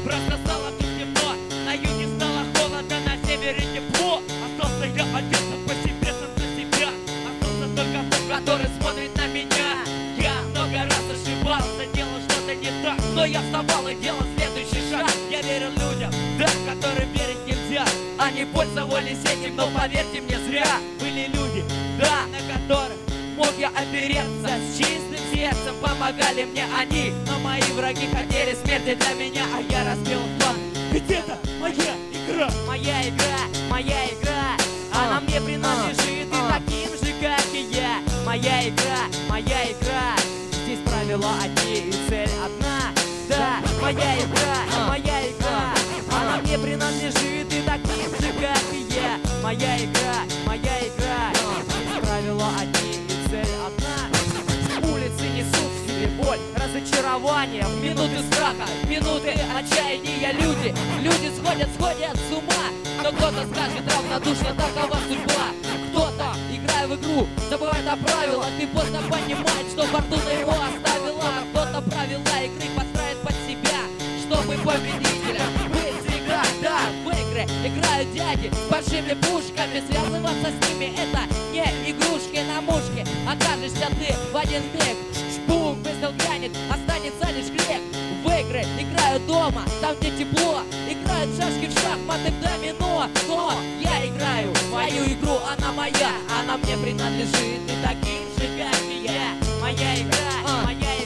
Просто стало тут темно, на юге стало холодно, на севере тепло. Остался я один сам по себе, сам за себя. Остался только тот, который смотрит на меня. Я много раз ошибался, делал что-то не так, но я вставал и делал следующий шаг. Я верил людям, да, которым верить нельзя. Они пользовались этим, но поверьте мне, зря. Были люди, да, на которых мог я опереться. С чистым сердцем помогали мне они, но мои враги хотели смерти для меня, а я разбил план. Ведь это моя игра. Моя игра, моя игра. Она мне принадлежит и таким же, как и я. Моя игра, моя игра. Здесь правила одни и цель одна. Да, моя игра, моя игра. Она мне принадлежит и таким же, как и я. Моя игра, моя игра. Здесь правила одни и цель одна. Улицы несут в себе боль, разочарование, в минуты страха, в минуты отчаяния. Люди сходят с ума. Но кто-то скажет равнодушно, такова судьба. Кто-то, играя в игру, забывает о правилах и поздно понимает, что фортуна его оставила. Кто-то правила игры подстраивает под себя, чтобы победителя быть в играх. Да, в игры играют дяди с большими пушками. Связываться с ними это не игрушки на мушке. Окажешься ты в один миг, шпук, выстрел грянет, останется лишь грех. В игры играют дома, там где тепло. Играют в шашки, в шахматы, в домино. Но я играю свою игру, она моя. Она мне принадлежит и таким же, как и я. Моя игра, моя